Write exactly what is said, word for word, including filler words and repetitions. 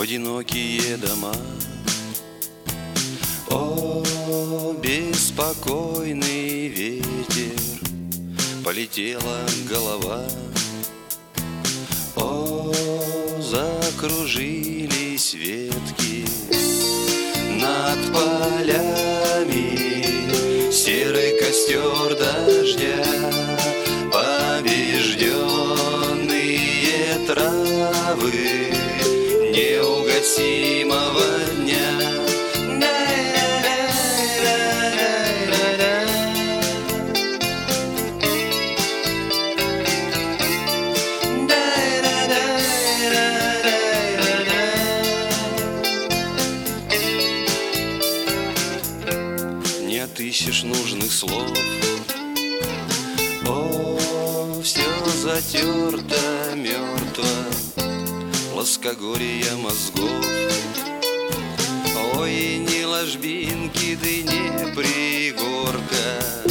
одинокие дома. О, беспокойный ветер, полетела голова. О, закружились ветки над полями, серый костер дождя, побежденные травы неугасимого дня. Не отыщешь нужных слов. О, все затерто, мертво, плоскогорье мозгов. Ой, ни ложбинки, да не пригорка,